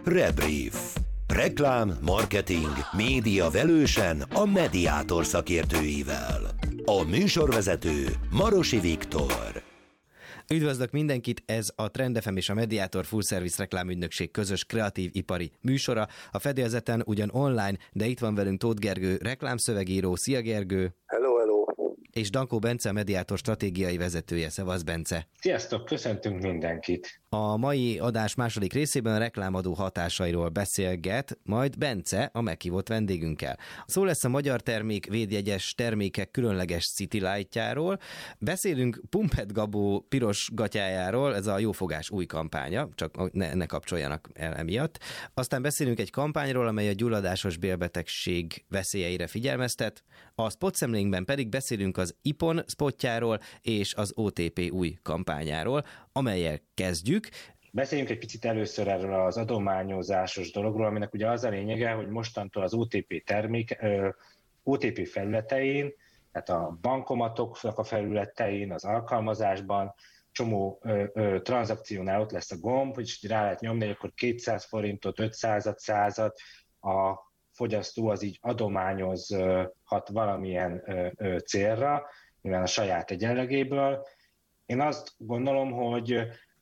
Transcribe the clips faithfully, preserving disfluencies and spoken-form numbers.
Rebrief. Reklám, marketing, média velősen a Mediátor szakértőivel. A műsorvezető Marosi Viktor. Üdvözlök mindenkit, ez a Trend ef em és a Mediátor Full Service reklámügynökség közös kreatív ipari műsora. A fedélzeten ugyan online, de itt van velünk Tóth Gergő, reklámszövegíró. Szia Gergő! Hello, hello! És Dankó Bence, a Mediátor stratégiai vezetője. Szevasz Bence! Sziasztok, köszöntünk mindenkit! A mai adás második részében a reklámadó hatásairól beszélget majd Bence, a meghívott vendégünkkel. Szó lesz a magyar termék védjegyes termékek különleges City Light-járól. Beszélünk Pumped Gabó piros gatyájáról, ez a Jófogás új kampánya, csak ne, ne kapcsoljanak el emiatt. Aztán beszélünk egy kampányról, amely a gyulladásos bélbetegség veszélyeire figyelmeztet. A spotszemlénkben pedig beszélünk az ipon spotjáról és az o té pé új kampányáról, amelyel kezdjük. Beszéljünk egy picit először erről az adományozásos dologról, aminek ugye az a lényege, hogy mostantól az o té pé termék, ö, o té pé felületein, tehát a bankomatoknak a felületein, az alkalmazásban csomó ö, ö, tranzakciónál ott lesz a gomb, hogy rá lehet nyomni, hogy akkor kétszáz forintot, ötszázat, százat a fogyasztó az így adományozhat valamilyen ö, ö, célra, mivel a saját egyenlegéből. Én azt gondolom, hogy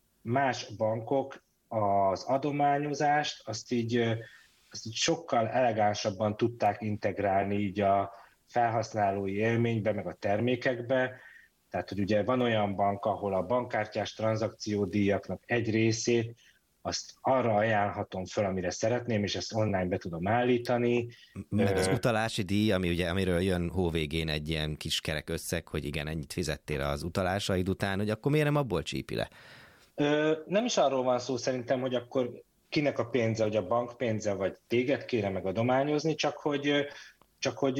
más bankok az adományozást azt így, azt így sokkal elegánsabban tudták integrálni így a felhasználói élménybe, meg a termékekbe. Tehát, hogy ugye van olyan bank, ahol a bankkártyás tranzakciódíjaknak egy részét azt arra ajánlhatom föl, amire szeretném, és ezt online be tudom állítani. Meg az utalási díj, ami ugye, amiről jön hóvégén egy ilyen kis kerek összeg, hogy igen, ennyit fizettél az utalásaid után, hogy akkor miért nem abból csípi le? Ö, nem is arról van szó szerintem, hogy akkor kinek a pénze, hogy a bank pénze, vagy téged kére meg adományozni, csak hogy, csak hogy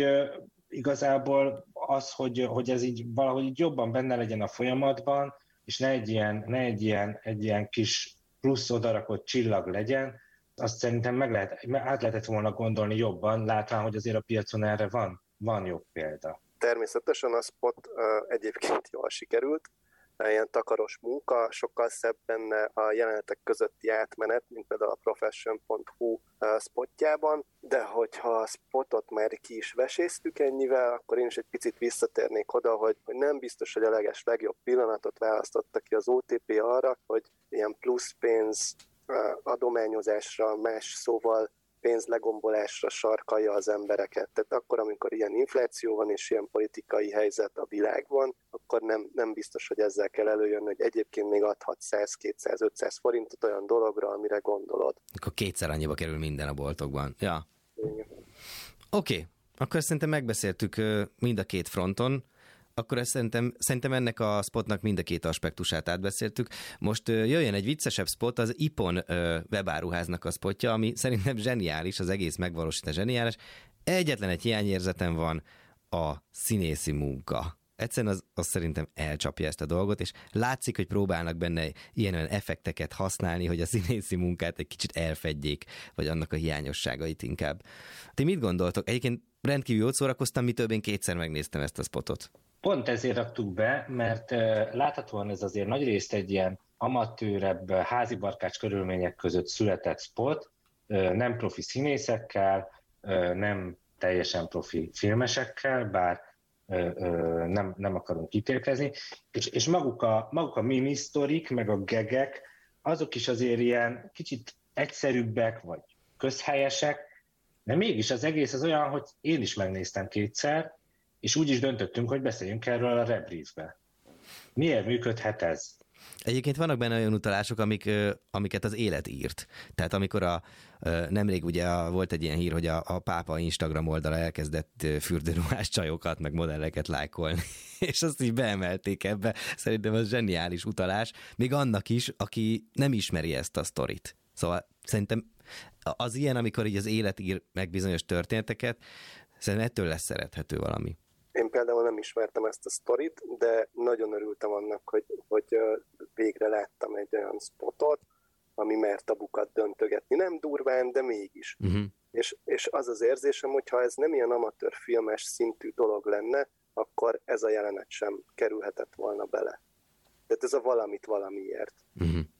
igazából az, hogy, hogy ez így valahogy így jobban benne legyen a folyamatban, és ne egy ilyen, ne egy ilyen, egy ilyen kis plusz odarakott csillag legyen, azt szerintem meg lehet, át lehetett volna gondolni jobban, látván, hogy azért a piacon erre van, van jobb példa. Természetesen a spot uh, egyébként jól sikerült, ilyen takaros munka, sokkal szebb benne a jelenetek közötti átmenet, mint például a profession pont hu spotjában, de hogyha a spotot már ki is veséztük ennyivel, akkor én is egy picit visszatérnék oda, hogy, hogy nem biztos, hogy a leges legjobb pillanatot választotta ki az o té pé arra, hogy ilyen plusz pénz adományozásra, más szóval pénzlegombolásra sarkalja az embereket. Tehát akkor, amikor ilyen infláció van és ilyen politikai helyzet a világban, akkor nem, nem biztos, hogy ezzel kell előjönni, hogy egyébként még adhat száz, kétszáz, ötszáz forintot olyan dologra, amire gondolod. Akkor kétszer annyiba kerül minden a boltokban. Ja. Igen. Oké, okay. Akkor szerintem megbeszéltük mind a két fronton. Akkor ezt szerintem, szerintem ennek a spotnak mind a két aspektusát átbeszéltük. Most jöjjön egy viccesebb spot, az ipon webáruháznak a spotja, ami szerintem zseniális, az egész megvalósítás zseniális. Egyetlen egy hiányérzetem van, a színészi munka. Egyszerűen az, az szerintem elcsapja ezt a dolgot, és látszik, hogy próbálnak benne ilyen-olyan effekteket használni, hogy a színészi munkát egy kicsit elfedjék, vagy annak a hiányosságait inkább. Ti mit gondoltok? Egyébként rendkívül jót szórakoztam, mi több én kétszer megnéztem ezt a spotot. Pont ezért raktuk be, mert uh, láthatóan ez azért nagyrészt egy ilyen amatőrebb, házibarkács körülmények között született spot, uh, nem profi színészekkel, uh, nem teljesen profi filmesekkel, bár uh, uh, nem, nem akarunk ítélkezni, és, és maguk a, maguk a mini-sztorik, meg a gegek, azok is azért ilyen kicsit egyszerűbbek, vagy közhelyesek, de mégis az egész az olyan, hogy én is megnéztem kétszer, és úgy is döntöttünk, hogy beszéljünk erről a Rebriefbe. Miért működhet ez? Egyébként vannak benne olyan utalások, amik, amiket az élet írt. Tehát amikor a, nemrég ugye a, volt egy ilyen hír, hogy a, a pápa Instagram oldala elkezdett fürdőruhás csajokat, meg modelleket lájkolni, és azt így beemelték ebbe. Szerintem az zseniális utalás, még annak is, aki nem ismeri ezt a sztorit. Szóval szerintem az ilyen, amikor így az élet ír meg bizonyos történeteket, szerintem ettől lesz szerethető valami. Én például nem ismertem ezt a sztorit, de nagyon örültem annak, hogy, hogy végre láttam egy olyan spotot, ami mer tabukat döntögetni. Nem durván, de mégis. Uh-huh. És, és az az érzésem, hogyha ez nem ilyen amatőr filmes szintű dolog lenne, akkor ez a jelenet sem kerülhetett volna bele. Tehát ez a valamit valamiért. Uh-huh.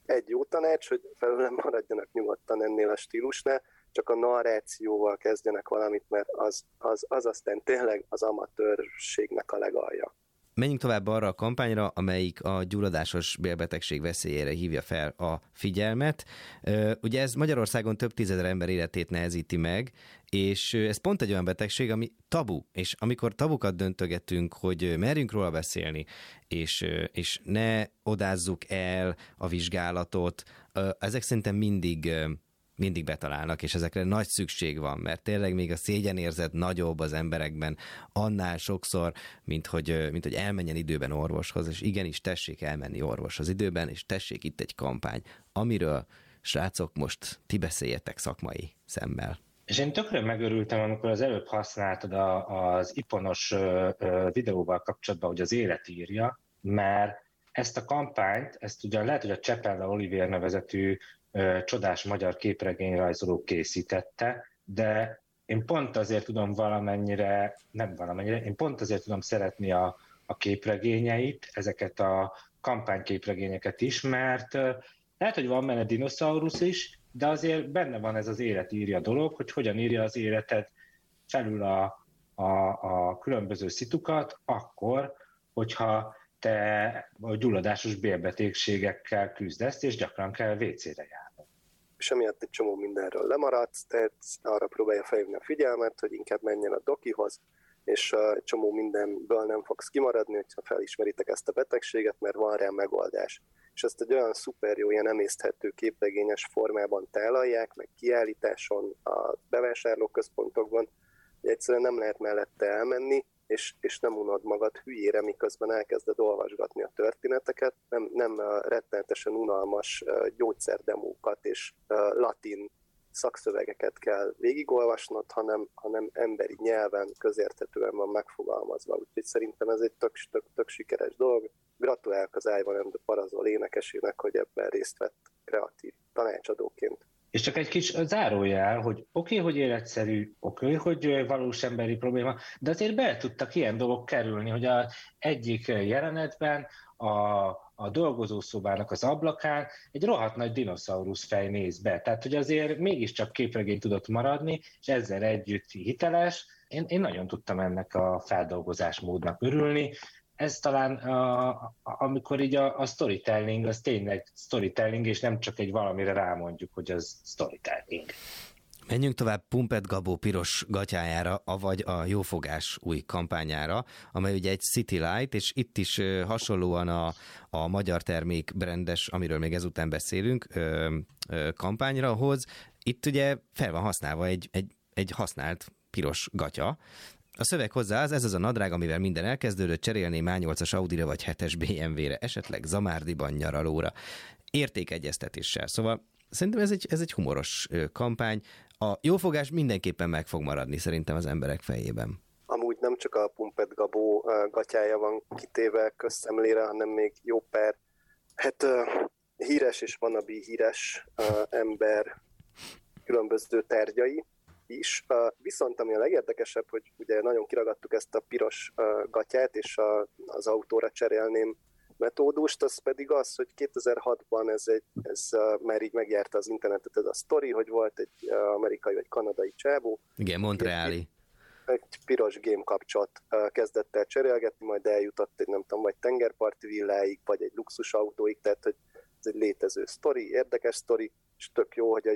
egy jó tanács, hogy felőlem maradjanak nyugodtan ennél a stílusnál, csak a narrációval kezdjenek valamit, mert az, az, az aztán tényleg az amatőrségnek a legalja. Menjünk tovább arra a kampányra, amelyik a gyulladásos bélbetegség veszélyére hívja fel a figyelmet. Ugye ez Magyarországon több tízezer ember életét nehezíti meg, és ez pont egy olyan betegség, ami tabu, és amikor tabukat döntögetünk, hogy merjünk róla beszélni, és, és ne odázzuk el a vizsgálatot, ezek szerintem mindig... mindig betalálnak, és ezekre nagy szükség van, mert tényleg még a szégyenérzet nagyobb az emberekben annál sokszor, mint hogy, mint hogy elmenjen időben orvoshoz, és igenis tessék elmenni orvoshoz időben, és tessék itt egy kampány, amiről, srácok, most ti beszéljetek szakmai szemmel. És én tökre megörültem, amikor az előbb használtad a, az iponos videóval kapcsolatban, hogy az élet írja, mert ezt a kampányt, ezt ugyan lehet, hogy a Csepella Olivér nevezetű csodás magyar képregényrajzoló készítette, de én pont azért tudom valamennyire, nem valamennyire, én pont azért tudom szeretni a, a képregényeit, ezeket a kampányképregényeket is, mert lehet, hogy van benne dinoszaurusz is, de azért benne van ez az élet írja dolog, hogy hogyan írja az életed felül a, a, a különböző szitukat, akkor, hogyha te a gyulladásos bélbetegségekkel küzdesz, és gyakran kell vécére járni. És emiatt egy csomó mindenről lemaradsz, tehát arra próbálja felhívni a figyelmet, hogy inkább menjen a dokihoz, és egy csomó mindenből nem fogsz kimaradni, hogyha felismeritek ezt a betegséget, mert van rá megoldás. És ezt egy olyan szuper jó, ilyen emészthető képregényes formában tálalják, meg kiállításon, a bevásárlóközpontokban, hogy egyszerűen nem lehet mellette elmenni, és, és nem unod magad hülyére, miközben elkezded olvasgatni a történeteket, nem, nem rettenetesen unalmas gyógyszerdemókat és latin szakszövegeket kell végigolvasnod, hanem, hanem emberi nyelven, közérthetően van megfogalmazva. Úgyhogy szerintem ez egy tök, tök, tök sikeres dolog. Gratulálok az Ivan and the Parazol énekesének, hogy ebben részt vett kreatív tanácsadóként. És csak egy kis zárójel, hogy oké, okay, hogy életszerű, oké, okay, hogy valós emberi probléma, de azért be tudtak ilyen dolgok kerülni, hogy az egyik jelenetben a, a dolgozószobának az ablakán egy rohadt nagy dinoszaurusz fej néz be. Tehát, hogy azért mégiscsak képregény tudott maradni, és ezzel együtt hiteles. Én, én nagyon tudtam ennek a feldolgozásmódnak örülni. Ez talán, a, amikor így a, a storytelling, az tényleg storytelling, és nem csak egy valamire rámondjuk, hogy az storytelling. Menjünk tovább Pumpet Gabó piros gatyájára, avagy a Jófogás új kampányára, amely ugye egy City Light, és itt is hasonlóan a, a magyar termék brandes, amiről még ezután beszélünk, ö, ö, kampányra hoz. Itt ugye fel van használva egy, egy, egy használt piros gatya. A szöveg hozzá az, ez az a nadrág, amivel minden elkezdődött, cserélném á nyolcas Audira vagy hetes bé em vé-re, esetleg Zamárdiban nyaralóra, értékegyeztetéssel. Szóval szerintem ez egy, ez egy humoros kampány. A Jófogás mindenképpen meg fog maradni szerintem az emberek fejében. Amúgy nem csak a Pumpet Gabó gatyája van kitéve közszemlére, hanem még jó pár, hát híres és wannabe híres ember különböző tárgyai is. Viszont ami a legérdekesebb, hogy ugye nagyon kiragadtuk ezt a piros gatyát, és a, az autóra cserélném metódust, az pedig az, hogy kétezer-hatban ez, egy, ez már így megjárta az internetet ez a sztori, hogy volt egy amerikai vagy kanadai csávó. Igen, montreali. Egy piros game kapcsot kezdett el cserélgetni, majd eljutott egy nem tudom, vagy tengerparti villáig, vagy egy luxusautóig, tehát hogy ez egy létező sztori, érdekes sztori, és tök jó, hogy a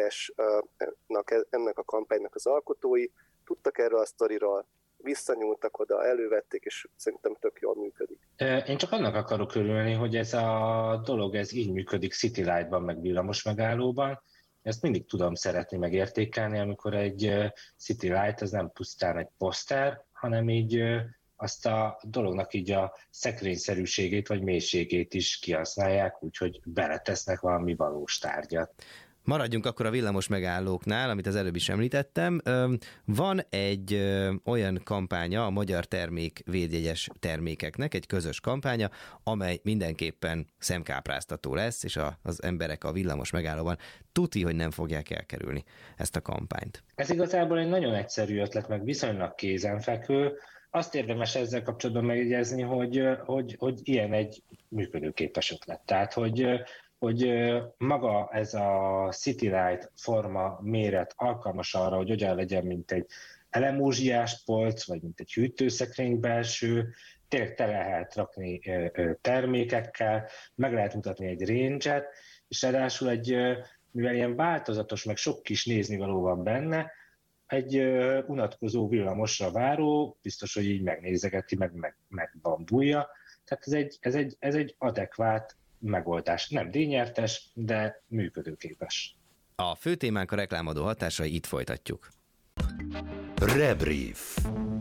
Jófogásnak, ennek a kampánynak az alkotói tudtak erről a sztoriról, visszanyúltak oda, elővették, és szerintem tök jól működik. Én csak annak akarok örülni, hogy ez a dolog ez így működik City Light-ban, meg villamos megállóban. Ezt mindig tudom szeretni, meg értékelni, amikor egy City Light az nem pusztán egy poszter, hanem így azt a dolognak így a szekrényszerűségét vagy mélységét is kihasználják, úgyhogy beletesznek valami valós tárgyat. Maradjunk akkor a villamos megállóknál, amit az előbb is említettem. Van egy olyan kampánya a magyar termék védjegyes termékeknek, egy közös kampánya, amely mindenképpen szemkápráztató lesz, és az emberek a villamos megállóban tuti, hogy nem fogják elkerülni ezt a kampányt. Ez igazából egy nagyon egyszerű ötlet, meg viszonylag kézenfekvő. Azt érdemes ezzel kapcsolatban megjegyezni, hogy, hogy, hogy ilyen egy működőképes ötlet. Tehát, hogy hogy maga ez a Citylight forma méret alkalmas arra, hogy hogyan legyen, mint egy elemózsiás polc, vagy mint egy hűtőszekrény belső, tényleg tele lehet rakni termékekkel, meg lehet mutatni egy range-et, és ráadásul egy, mivel ilyen változatos, meg sok kis néznivaló van benne, egy unatkozó villamosra váró, biztos, hogy így megnézegeti, meg, meg, megbambulja. Tehát ez egy, ez, egy, ez egy adekvát megoldás. Nem díjnyertes, de működőképes. A fő témánk a reklámadó hatásai, itt folytatjuk. Rebrief.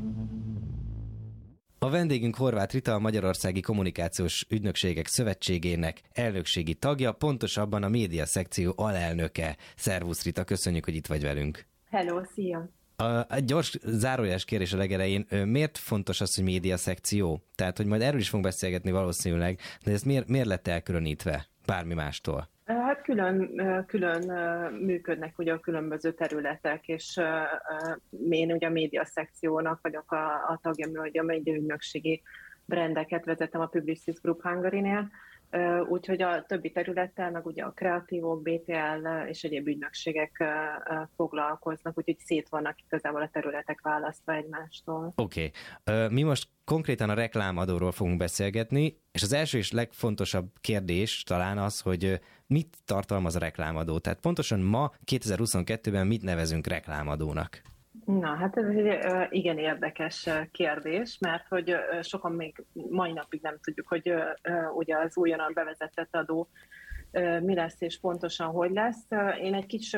A vendégünk Horváth Rita, a Magyarországi Kommunikációs Ügynökségek Szövetségének elnökségi tagja, pontosabban a média szekció alelnöke. Szervusz Rita, köszönjük, hogy itt vagy velünk. Hello, szia! A, egy gyors zárójeles kérdés a legelején. Miért fontos az, hogy média szekció? Tehát, hogy majd erről is fogunk beszélgetni valószínűleg, de ez miért, miért lett elkülönítve bármi mástól? Hát külön, külön működnek ugye a különböző területek, és én ugye a média szekciónak vagyok a, a tagja, hogy a média ügynökségi brandeket vezetem a Publicis Group Hungary-nél, úgyhogy a többi területtel, meg ugye a kreatívok, bé té el és egyéb ügynökségek foglalkoznak, úgyhogy szét vannak igazából a területek választva egymástól. Oké. Okay. Mi most konkrétan a reklámadóról fogunk beszélgetni, és az első és legfontosabb kérdés talán az, hogy mit tartalmaz a reklámadó. Tehát pontosan ma, kétezer-huszonkettőben mit nevezünk reklámadónak? Na, hát ez egy igen érdekes kérdés, mert hogy sokan még mai napig nem tudjuk, hogy ugye az újonnan bevezetett adó mi lesz és pontosan hogy lesz. Én egy kis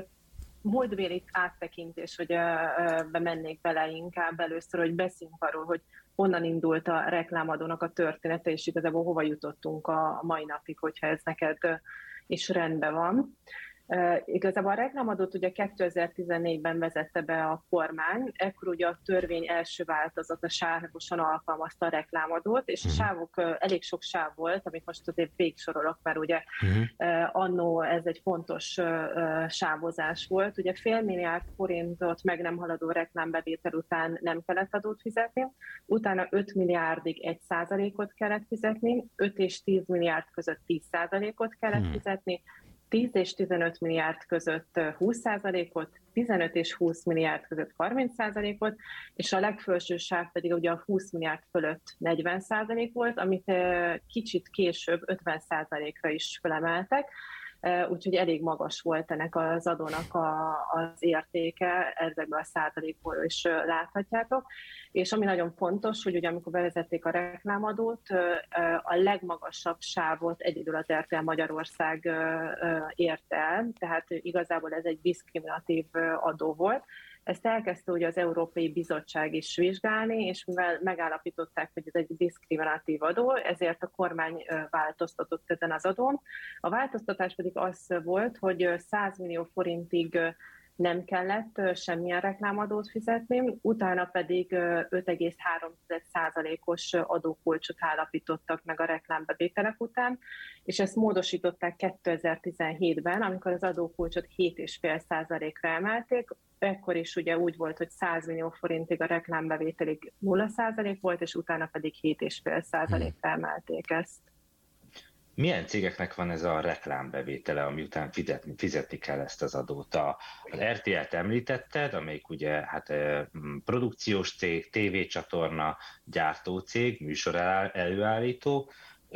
múltbéli áttekintés, hogy bemennék bele inkább először, hogy beszéljünk arról, hogy honnan indult a reklámadónak a története, és igazából hova jutottunk a mai napig, hogyha ez neked is rendben van. Uh, igazából a reklámadót ugye kétezer-tizennégyben vezette be a kormány, ekkor ugye a törvény első változata sávosan alkalmazta a reklámadót, és a sávok, uh, elég sok sáv volt, amit most azért végsorolok, mert ugye uh-huh. uh, annó ez egy fontos uh, uh, sávozás volt. Ugye fél milliárd forintot meg nem haladó reklámbevétel után nem kellett adót fizetni, utána öt milliárdig egy százalékot kellett fizetni, öt és tíz milliárd között tíz százalékot kellett uh-huh. fizetni, tíz és tizenöt milliárd között húsz százalékot, tizenöt és húsz milliárd között harminc százalékot, és a legfelső sáv pedig ugye a húsz milliárd fölött negyven százalék volt, amit kicsit később ötven százalékra is felemeltek, úgyhogy elég magas volt ennek az adónak a, az értéke, ezekből a százalékból is láthatjátok. És ami nagyon fontos, hogy ugye amikor bevezették a reklámadót, a legmagasabb sávot egyedül az er té el Magyarország ért el, tehát igazából ez egy diszkriminatív adó volt. Ezt elkezdte ugye az Európai Bizottság is vizsgálni, és mivel megállapították, hogy ez egy diszkriminatív adó, ezért a kormány változtatott ezen az adón. A változtatás pedig az volt, hogy száz millió forintig nem kellett semmilyen reklámadót fizetni, utána pedig öt egész három százalékos adókulcsot állapítottak meg a reklámbevételek után, és ezt módosították kétezer-tizenhétben, amikor az adókulcsot hét egész öt százalékra emelték, ekkor is ugye úgy volt, hogy száz millió forintig a reklámbevételig nulla százalék volt, és utána pedig hét egész öt százalékra emelték ezt. Milyen cégeknek van ez a reklámbevétele, ami után fizetni, fizetni kell ezt az adót? Az er té el-t említetted, amelyik ugye hát produkciós cég, tévécsatorna, gyártócég, műsor előállító,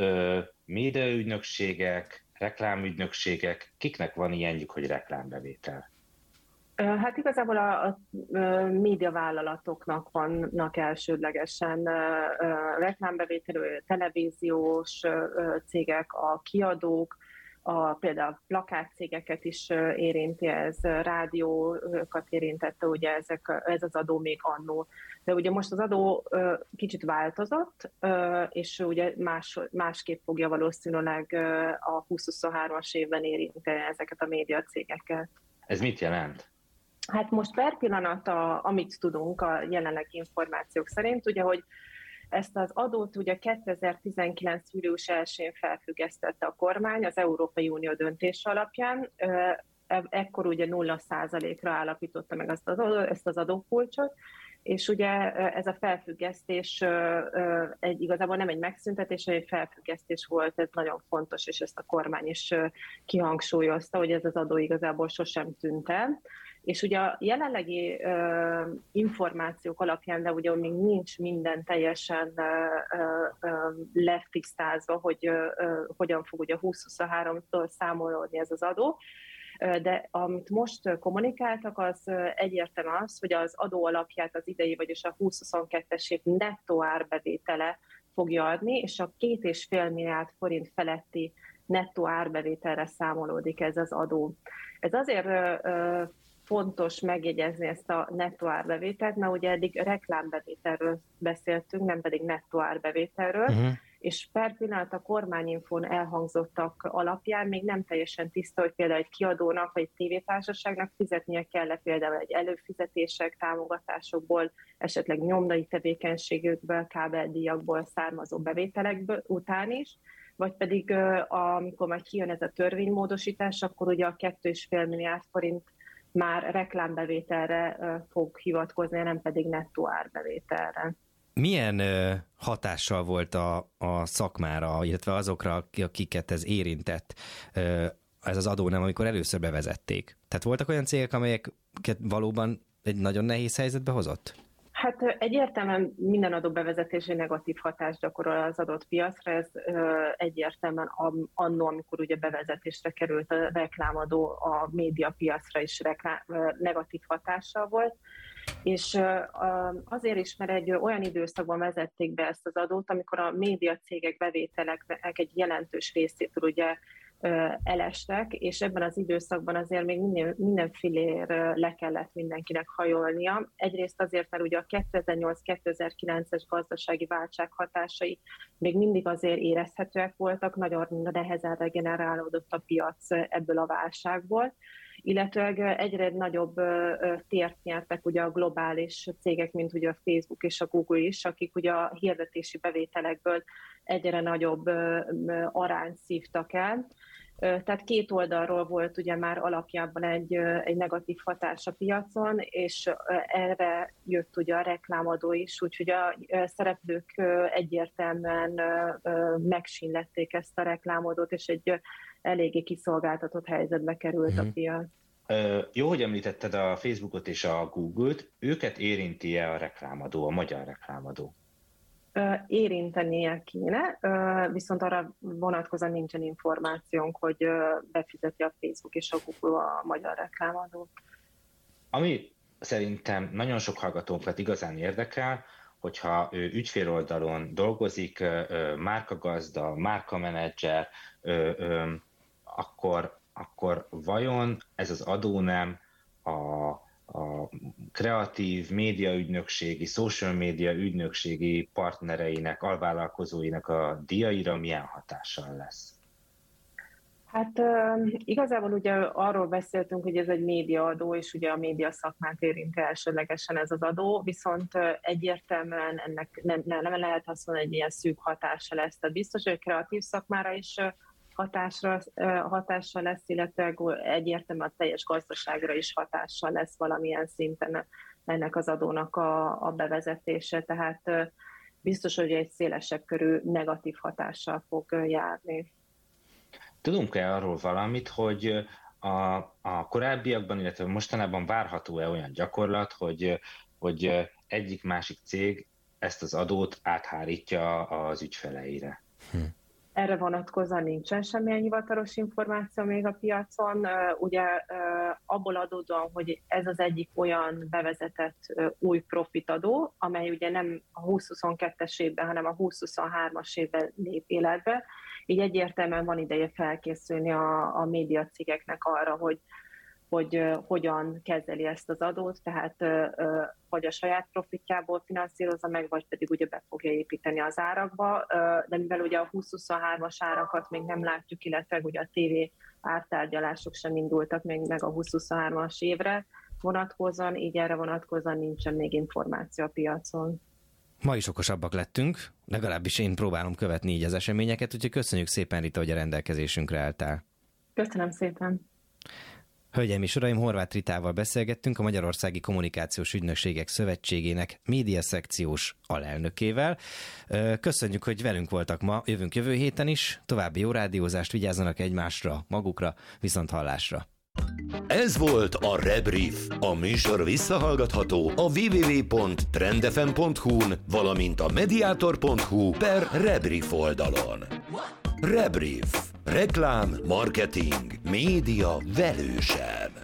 médiaügynökségek, reklámügynökségek, kiknek van ilyenjük, hogy reklámbevétel? Hát igazából a, a médiavállalatoknak vannak elsődlegesen reklámbevételű, televíziós cégek, a kiadók, a, például a plakátcégeket is érinti, ez rádiókat érintette, ugye ezek, ez az adó még annó. De ugye most az adó kicsit változott, és ugye más, másképp fogja valószínűleg a húsz-huszonhármas évben érinteni ezeket a médiacégeket. Ez mit jelent? Hát most per pillanat, a, amit tudunk a jelenlegi információk szerint, ugye, hogy ezt az adót ugye kétezer-tizenkilenc július elsején felfüggesztette a kormány az Európai Unió döntése alapján, ekkor ugye nulla százalékra állapította meg ezt az, ezt az adókulcsot, és ugye ez a felfüggesztés egy, igazából nem egy megszüntetés, hanem egy felfüggesztés volt, ez nagyon fontos, és ezt a kormány is kihangsúlyozta, hogy ez az adó igazából sosem tűnt el. És ugye a jelenlegi uh, információk alapján, de ugye még nincs minden teljesen uh, uh, letisztázva, hogy uh, uh, hogyan fog ugye húsz huszonháromtól számolódni ez az adó, uh, de amit most kommunikáltak, az uh, egyértelműen az, hogy az adó alapját az idei, vagyis a húsz huszonkettes év nettó árbevétele fogja adni, és a két és fél milliárd forint feletti nettó árbevételre számolódik ez az adó. Ez azért uh, fontos megjegyezni ezt a nettó árbevételt, mert ugye eddig reklámbevételről beszéltünk, nem pedig nettó árbevételről, uh-huh. és per pillanat a kormányinfón elhangzottak alapján még nem teljesen tiszta, hogy például egy kiadónak vagy egy tévétársaságnak fizetnie kell például egy előfizetések, támogatásokból, esetleg nyomdai tevékenységükből, kábeldíjakból származó bevételekből után is, vagy pedig amikor majd kijön ez a törvénymódosítás, akkor ugye a két és fél milliárd forint már reklámbevételre fog hivatkozni, nem pedig nettó árbevételre. Milyen hatással volt a, a szakmára, illetve azokra, akiket ez érintett, ez az adó nem, amikor először bevezették? Tehát voltak olyan cégek, amelyeket valóban egy nagyon nehéz helyzetbe hozott? Hát egyértelműen minden adó bevezetési negatív hatást gyakorol az adott piacra, ez egyértelműen annó, amikor ugye bevezetésre került a reklámadó, a médiapiacra is reklám, negatív hatással volt, és azért is, mert egy olyan időszakban vezették be ezt az adót, amikor a médiacégek bevételeknek egy jelentős részétől ugye elestek, és ebben az időszakban azért még minden, minden filér le kellett mindenkinek hajolnia. Egyrészt azért, mert ugye a kétezer-nyolc kétezer-kilences gazdasági válság hatásai még mindig azért érezhetőek voltak, nagyon nehezen regenerálódott a piac ebből a válságból, illetőleg egyre nagyobb tért nyertek ugye a globális cégek, mint ugye a Facebook és a Google is, akik ugye a hirdetési bevételekből egyre nagyobb arányt szívtak el. Tehát két oldalról volt ugye már alapjában egy, egy negatív hatás a piacon, és erre jött ugye a reklámadó is, úgyhogy a szereplők egyértelműen megsínlették ezt a reklámadót, és egy eléggé kiszolgáltatott helyzetbe került mm-hmm. a piac. Jó, hogy említetted a Facebookot és a Google-t, őket érinti-e a reklámadó, a magyar reklámadó? Érintenie kéne, viszont arra vonatkozóan nincsen információnk, hogy befizeti a Facebook és a Google a magyar reklámadót. Ami szerintem nagyon sok hallgatónkat igazán érdekel, hogyha ő ügyféloldalon dolgozik, márkagazda, márkamenedzser, akkor, akkor vajon ez az adónem a a kreatív médiaügynökségi, social média ügynökségi partnereinek, alvállalkozóinak a díjaira milyen hatással lesz? Hát igazából ugye arról beszéltünk, hogy ez egy médiaadó, és ugye a média szakmát érinti elsődlegesen ez az adó, viszont egyértelműen ennek nem, nem lehet azt mondani, hogy ilyen szűk hatása lesz. Tehát biztos, hogy a kreatív szakmára is hatásra, hatással lesz, illetve egyértelműen a teljes gazdaságra is hatással lesz valamilyen szinten ennek az adónak a, a bevezetése, tehát biztos, hogy egy szélesebb körű negatív hatással fog járni. Tudunk-e arról valamit, hogy a, a korábbiakban, illetve mostanában várható-e olyan gyakorlat, hogy, hogy egyik-másik cég ezt az adót áthárítja az ügyfeleire? Hm. Erre vonatkozóan nincsen semmilyen hivatalos információ még a piacon. Ugye abból adódóan, hogy ez az egyik olyan bevezetett új profitadó, amely ugye nem a húsz huszonkettes évben, hanem a húsz huszonhármas évben lép életbe. Így egyértelműen van ideje felkészülni a, a médiacégeknek arra, hogy hogy uh, hogyan kezeli ezt az adót, tehát uh, uh, vagy a saját profitjából finanszírozza meg, vagy pedig ugye be fogja építeni az árakba, uh, de mivel ugye a húsz huszonhármas árakat még nem látjuk, illetve ugye a tévé ártárgyalások sem indultak még meg a húsz huszonhármas évre vonatkozóan, így erre vonatkozóan nincsen még információ a piacon. Ma is okosabbak lettünk, legalábbis én próbálom követni így az eseményeket, úgyhogy köszönjük szépen, Rita, hogy a rendelkezésünkre álltál. Köszönöm szépen. Hölgyeim és uraim, Horváth Ritával beszélgettünk, a Magyarországi Kommunikációs Ügynökségek Szövetségének média szekciós alelnökével. Köszönjük, hogy velünk voltak ma, jövünk jövő héten is. További jó rádiózást, vigyázzanak egymásra, magukra, viszont hallásra. Ez volt a Rebrief. A műsor visszahallgatható a double-u double-u double-u pont trendfm pont hu-n, valamint a mediator pont hu per Rebrief oldalon. Rebrief. Reklám, marketing, média velősen.